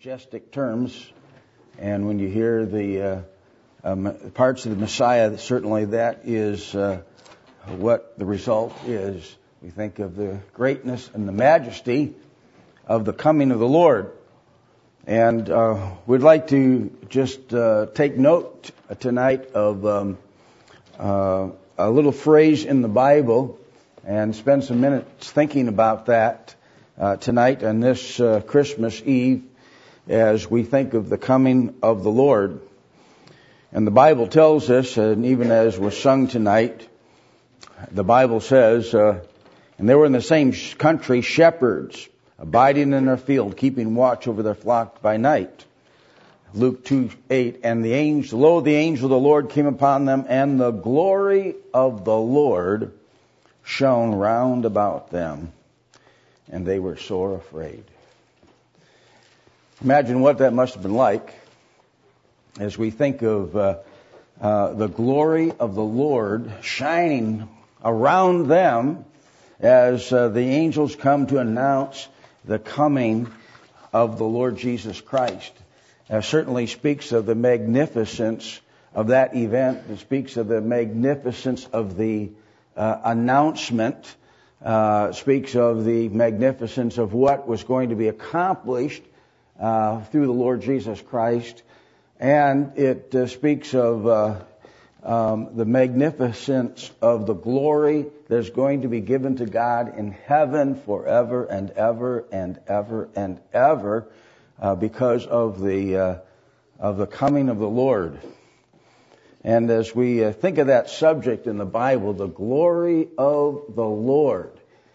majestic terms, and when you hear the parts of the Messiah, certainly that is what the result is. We think of the greatness and the majesty of the coming of the Lord. And we'd like to just take note tonight of a little phrase in the Bible and spend some minutes thinking about that tonight on this Christmas Eve as we think of the coming of the Lord. And the Bible tells us, and even as was sung tonight, the Bible says, and they were in the same country shepherds, abiding in their field, keeping watch over their flock by night. Luke 2:8, and the angel of the Lord came upon them, and the glory of the Lord shone round about them, and they were sore afraid. Imagine what that must have been like as we think of the glory of the Lord shining around them as the angels come to announce the coming of the Lord Jesus Christ. Certainly speaks of the magnificence of that event. It speaks of the magnificence of the announcement. Speaks of the magnificence of what was going to be accomplished through the Lord Jesus Christ. And it speaks of the magnificence of the glory that's going to be given to God in heaven forever and ever and ever and ever because of the coming of the Lord. And as we think of that subject in the Bible, the glory of the Lord,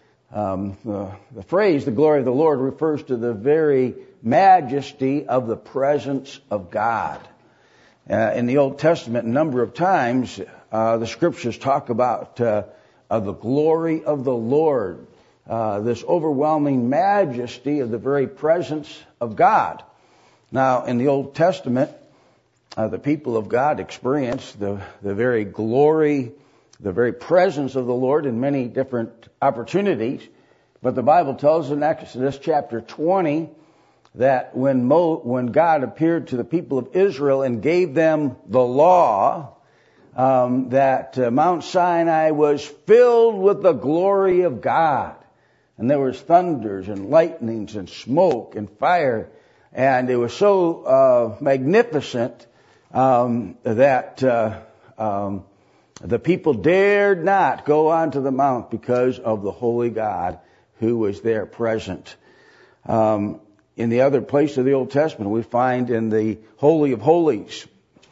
the phrase, the glory of the Lord, refers to the very majesty of the presence of God. In the Old Testament, a number of times, the Scriptures talk about the glory of the Lord, this overwhelming majesty of the very presence of God. Now, in the Old Testament, the people of God experienced the very glory, the very presence of the Lord in many different opportunities. But the Bible tells us in Exodus chapter 20 that when God appeared to the people of Israel and gave them the law, that Mount Sinai was filled with the glory of God. And there was thunders and lightnings and smoke and fire. And it was so magnificent that the people dared not go onto the mount because of the holy God who was there present. In the other place of the Old Testament, we find in the Holy of Holies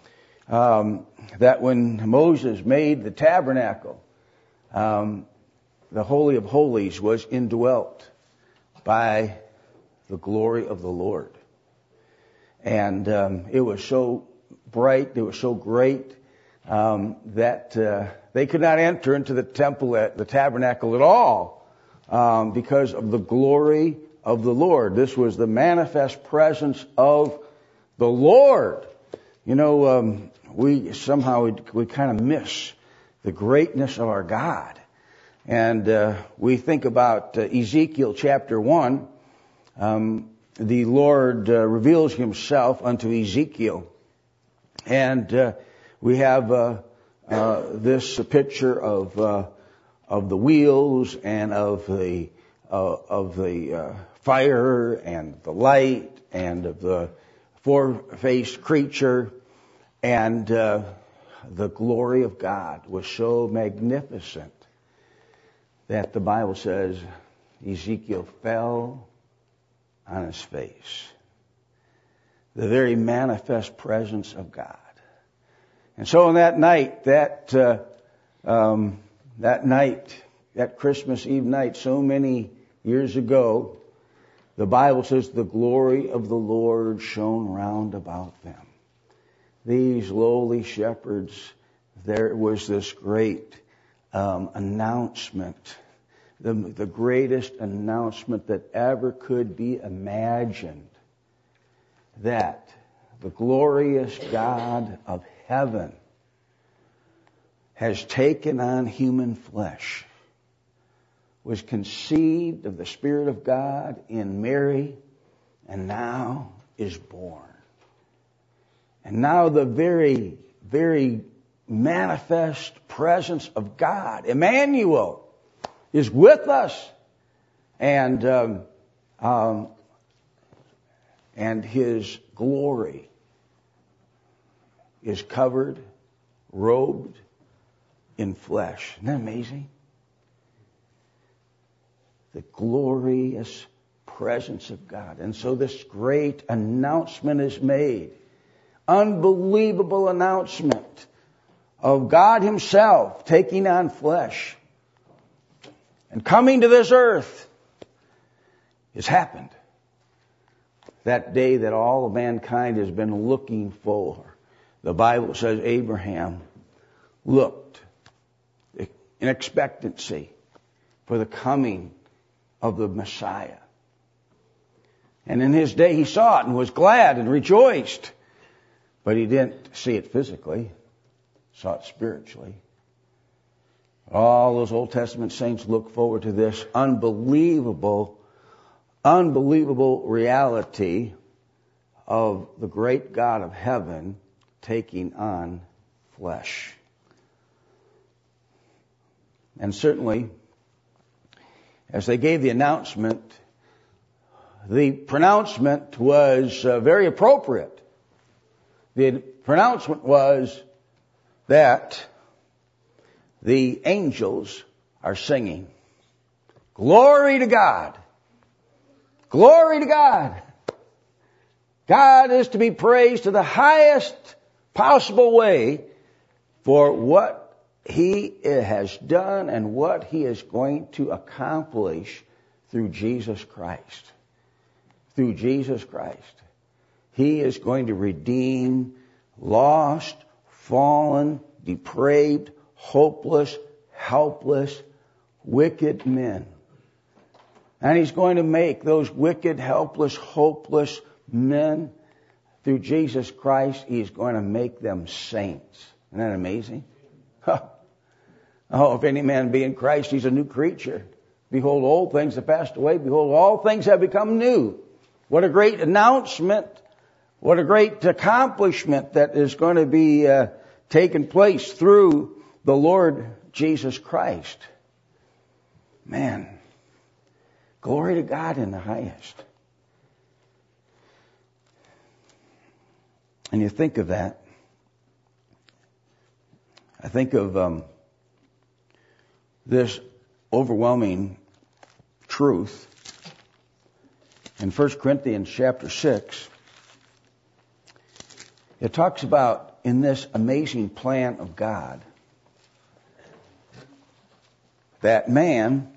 that when Moses made the tabernacle, the Holy of Holies was indwelt by the glory of the Lord. And it was so bright, it was so great that they could not enter into the temple, the tabernacle at all because of the glory of the Lord. This was the manifest presence of the Lord. You know, we kind of miss the greatness of our God. And we think about Ezekiel chapter 1. The Lord reveals himself unto Ezekiel. And we have this picture of the wheels and of the fire and the light and of the four-faced creature. And the glory of God was so magnificent that the Bible says Ezekiel fell on his face. The very manifest presence of God. And so on that night, that Christmas Eve night, so many years ago, the Bible says the glory of the Lord shone round about them. These lowly shepherds, there was this great announcement, the greatest announcement that ever could be imagined, that the glorious God of heaven has taken on human flesh, was conceived of the Spirit of God in Mary, and now is born. And now the very, very manifest presence of God, Emmanuel, is with us. And His glory is covered, robed in flesh. Isn't that amazing? The glorious presence of God. And so this great announcement is made. Unbelievable announcement of God Himself taking on flesh and coming to this earth has happened. That day that all of mankind has been looking for. The Bible says Abraham looked in expectancy for the coming of the Messiah. And in his day he saw it and was glad and rejoiced. But he didn't see it physically. Saw it spiritually. All those Old Testament saints look forward to this unbelievable reality of the great God of heaven taking on flesh. And certainly, as they gave the announcement, the pronouncement was very appropriate. The pronouncement was that the angels are singing, "Glory to God! Glory to God! God is to be praised to the highest possible way for what He has done and what He is going to accomplish through Jesus Christ. Through Jesus Christ. He is going to redeem lost, fallen, depraved, hopeless, helpless, wicked men. And He's going to make those wicked, helpless, hopeless men, through Jesus Christ, He's going to make them saints. Isn't that amazing? Oh, if any man be in Christ, he's a new creature. Behold, old things have passed away. Behold, all things have become new. What a great announcement. What a great accomplishment that is going to be taking place through the Lord Jesus Christ. Man, glory to God in the highest. And you think of that. I think of this overwhelming truth in 1 Corinthians chapter 6. It talks about in this amazing plan of God that man,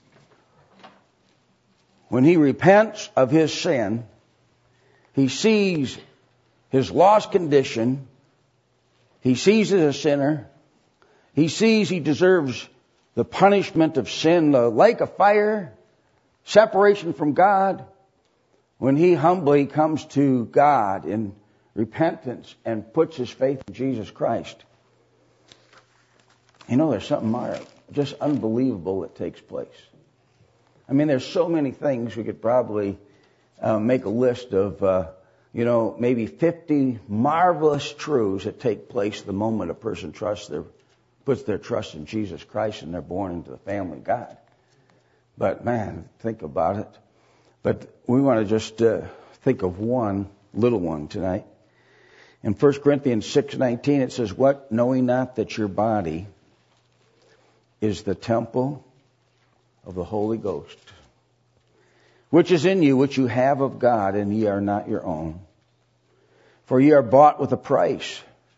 when he repents of his sin, he sees his lost condition, he sees as a sinner, he sees he deserves the punishment of sin, the lake of fire, separation from God. When he humbly comes to God in repentance and puts his faith in Jesus Christ, you know, there's something just unbelievable that takes place. I mean, there's so many things we could probably make a list of, maybe 50 marvelous truths that take place the moment a person puts their trust in Jesus Christ and they're born into the family of God. But man, think about it. But we want to just think of one little one tonight. In 1 Corinthians 6:19 it says, "What, knowing not that your body is the temple of the Holy Ghost, which is in you, which you have of God, and ye are not your own. For ye are bought with a price.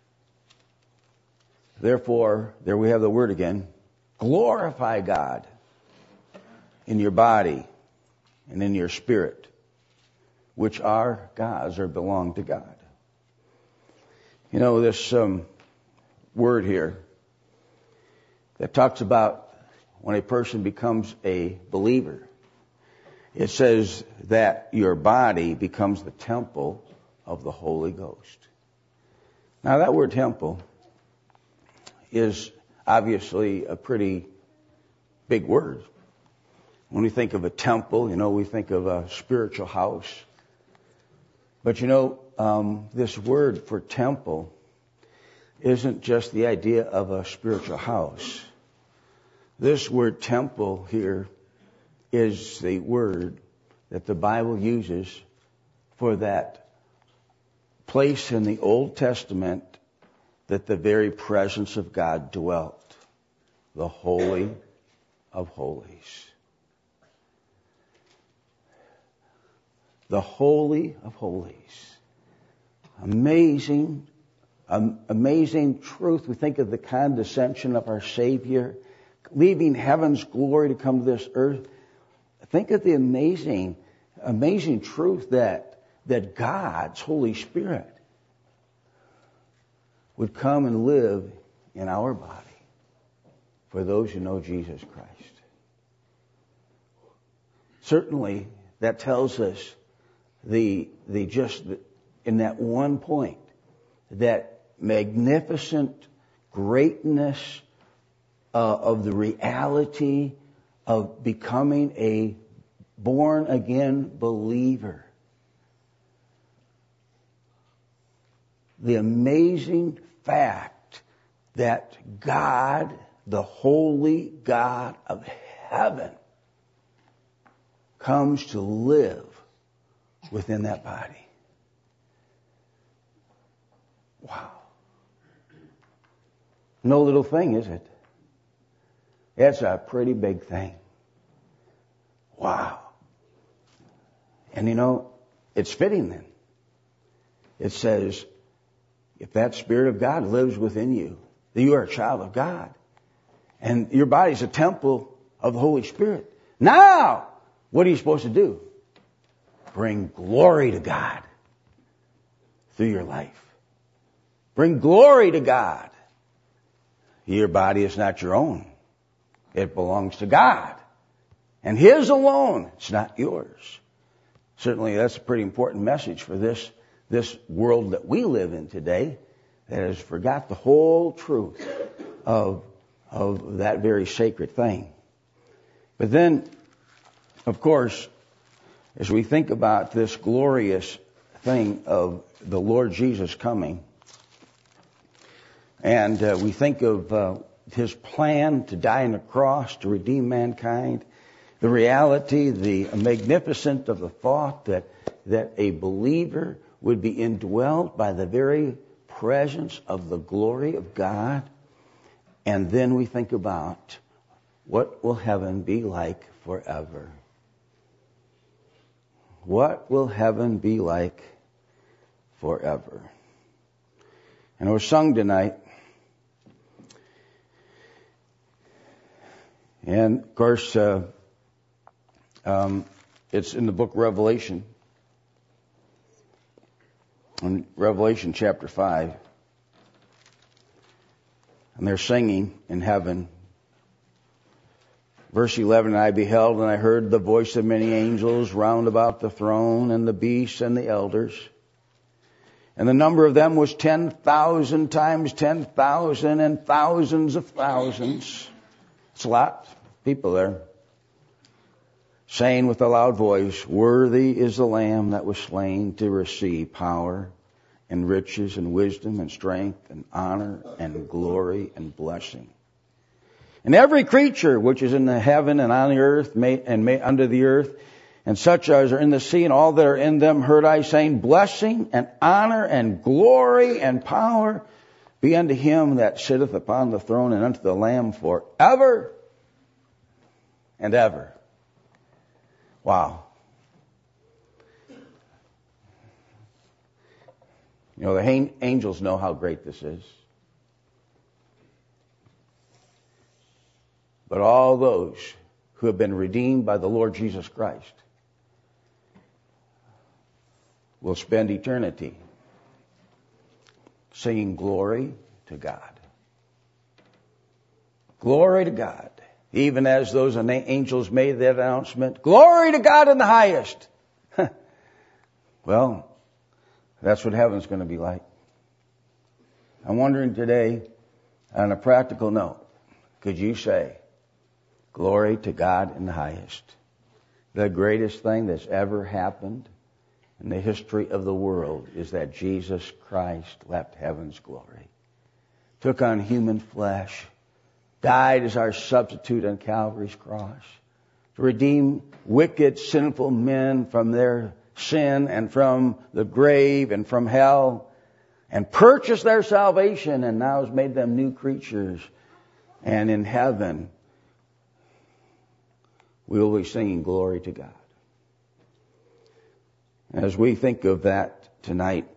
Therefore," there we have the word again, "glorify God in your body and in your spirit, which are God's," or belong to God. You know, this word here that talks about when a person becomes a believer, it says that your body becomes the temple of the Holy Ghost. Now, that word temple is obviously a pretty big word. When we think of a temple, we think of a spiritual house. But this word for temple isn't just the idea of a spiritual house. This word temple here is the word that the Bible uses for that place in the Old Testament that the very presence of God dwelt, the Holy of Holies. The Holy of Holies. Amazing truth. We think of the condescension of our Savior, leaving heaven's glory to come to this earth. Think of the amazing truth that God's Holy Spirit would come and live in our body for those who know Jesus Christ. Certainly, that tells us in that one point, that magnificent greatness of the reality of becoming a born-again believer. The amazing fact that God, the holy God of heaven, comes to live within that body. Wow. No little thing, is it? It's a pretty big thing. Wow. And it's fitting then. It says, if that Spirit of God lives within you, that you are a child of God. And your body's a temple of the Holy Spirit. Now, what are you supposed to do? Bring glory to God through your life. Bring glory to God. Your body is not your own. It belongs to God. And His alone. It's not yours. Certainly that's a pretty important message for this world that we live in today, that has forgot the whole truth of that very sacred thing. But then, of course, as we think about this glorious thing of the Lord Jesus coming, and we think of His plan to die on the cross to redeem mankind, the reality, the magnificence of the thought that a believer would be indwelt by the very presence of the glory of God. And then we think about, what will heaven be like forever? What will heaven be like forever? And it was sung tonight. And of course, it's in the book Revelation. In Revelation chapter 5. And they're singing in heaven. Verse 11, I beheld and I heard the voice of many angels round about the throne and the beasts and the elders. And the number of them was 10,000 times 10,000 and thousands of thousands. It's a lot of people there. Saying with a loud voice, worthy is the Lamb that was slain to receive power and riches and wisdom and strength and honor and glory and blessing. And every creature which is in the heaven and on the earth and under the earth, and such as are in the sea and all that are in them, heard I saying, blessing and honor and glory and power be unto Him that sitteth upon the throne and unto the Lamb forever and ever. Wow. The angels know how great this is. But all those who have been redeemed by the Lord Jesus Christ will spend eternity singing glory to God. Glory to God. Even as those angels made that announcement, glory to God in the highest. Well, that's what heaven's going to be like. I'm wondering today, on a practical note, could you say, glory to God in the highest? The greatest thing that's ever happened in the history of the world is that Jesus Christ left heaven's glory, took on human flesh, died as our substitute on Calvary's cross, to redeem wicked, sinful men from their sin and from the grave and from hell, and purchased their salvation, and now has made them new creatures. And in heaven, we will be singing glory to God. As we think of that tonight,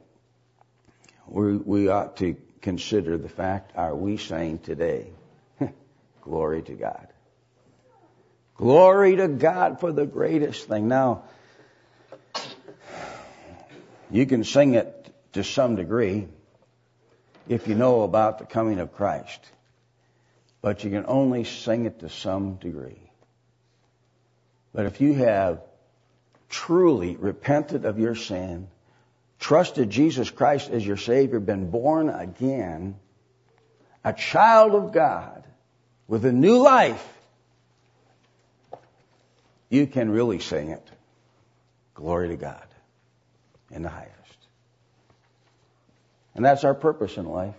we ought to consider the fact, are we saying today, glory to God? Glory to God for the greatest thing. Now, you can sing it to some degree if you know about the coming of Christ. But you can only sing it to some degree. But if you have truly repented of your sin, trusted Jesus Christ as your Savior, been born again, a child of God with a new life, you can really sing it. Glory to God in the highest. And that's our purpose in life,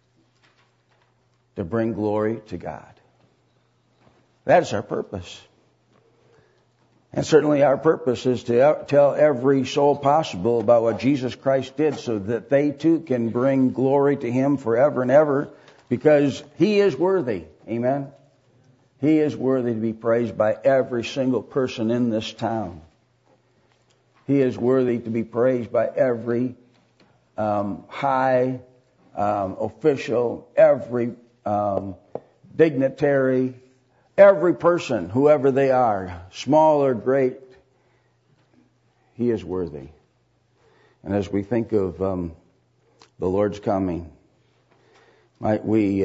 to bring glory to God. That is our purpose. And certainly our purpose is to tell every soul possible about what Jesus Christ did so that they too can bring glory to Him forever and ever, because He is worthy. Amen? He is worthy to be praised by every single person in this town. He is worthy to be praised by every high official, every dignitary, every person, whoever they are, small or great. He is worthy. And as we think of the Lord's coming, might we,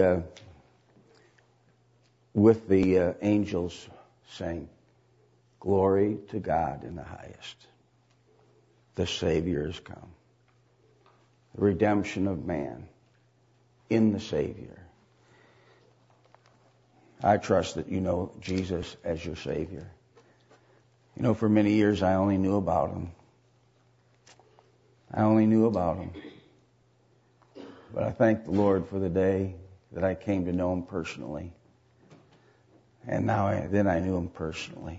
with the angels, sing, glory to God in the highest. The Savior has come. The redemption of man in the Savior. I trust that you know Jesus as your Savior. You know, for many years I only knew about Him. But I thank the Lord for the day that I came to know Him personally. And now I knew Him personally.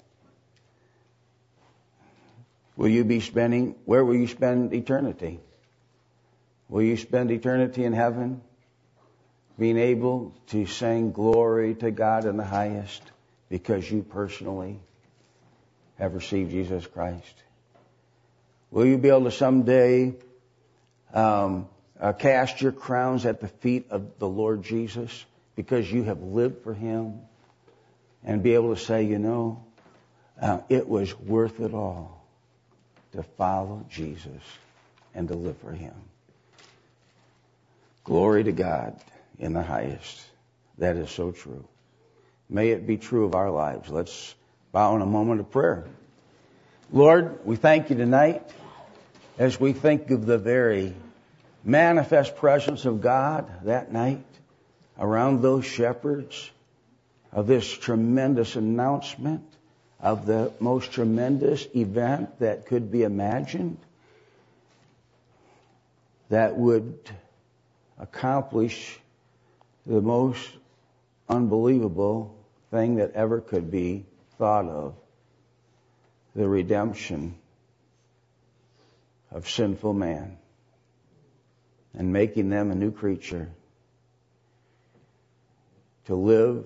Where will you spend eternity? Will you spend eternity in heaven, being able to sing glory to God in the highest because you personally have received Jesus Christ? Will you be able to someday cast your crowns at the feet of the Lord Jesus because you have lived for Him, and be able to say, it was worth it all to follow Jesus and to live for Him? Glory to God in the highest. That is so true. May it be true of our lives. Let's bow in a moment of prayer. Lord, we thank You tonight as we think of the very manifest presence of God that night around those shepherds, of this tremendous announcement, of the most tremendous event that could be imagined, that would accomplish the most unbelievable thing that ever could be thought of, the redemption of sinful man and making them a new creature to live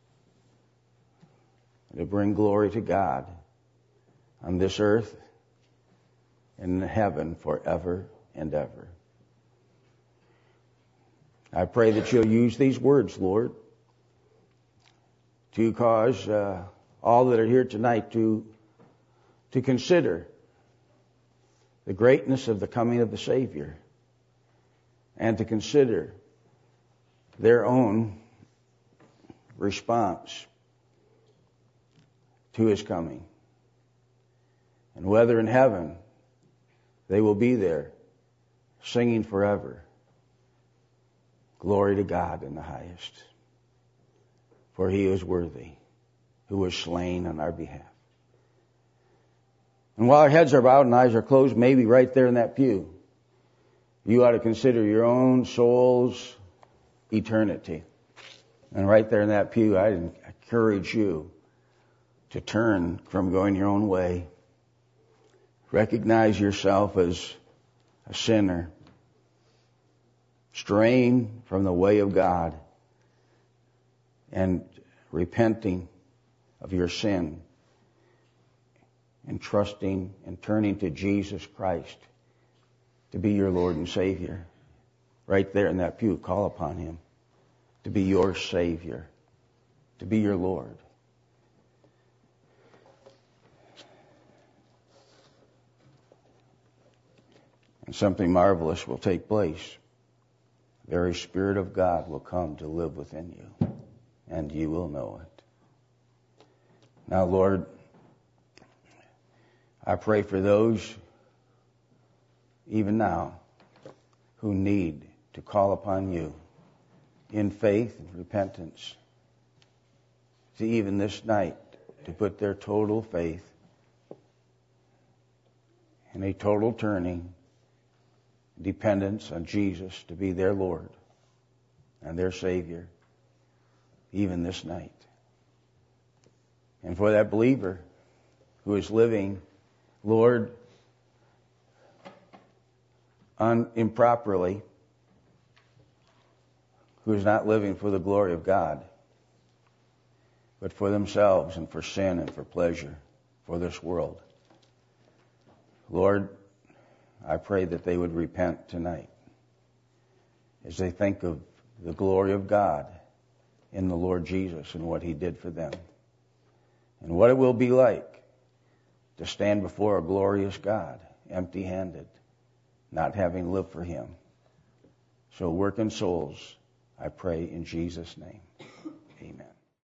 and to bring glory to God on this earth and in heaven forever and ever. I pray that You'll use these words, Lord, to cause all that are here tonight to consider the greatness of the coming of the Savior, and to consider their own response to His coming, and whether in heaven they will be there singing forever, glory to God in the highest, for He is worthy, who was slain on our behalf. And while our heads are bowed and eyes are closed, maybe right there in that pew, you ought to consider your own soul's eternity. And right there in that pew, I encourage you to turn from going your own way. Recognize yourself as a sinner, straying from the way of God, and repenting of your sin, and trusting and turning to Jesus Christ to be your Lord and Savior. Right there in that pew, call upon Him to be your Savior, to be your Lord. And something marvelous will take place. The very Spirit of God will come to live within you, and you will know it. Now, Lord, I pray for those, even now, who need to call upon you in faith and repentance, to even this night, to put their total faith and a total turning, dependence on Jesus to be their Lord and their Savior, even this night. And for that believer who is living, Lord, improperly, who is not living for the glory of God, but for themselves and for sin and for pleasure, for this world. Lord, I pray that they would repent tonight as they think of the glory of God in the Lord Jesus and what He did for them, and what it will be like to stand before a glorious God, empty-handed, not having lived for Him. So work in souls, I pray in Jesus' name. Amen.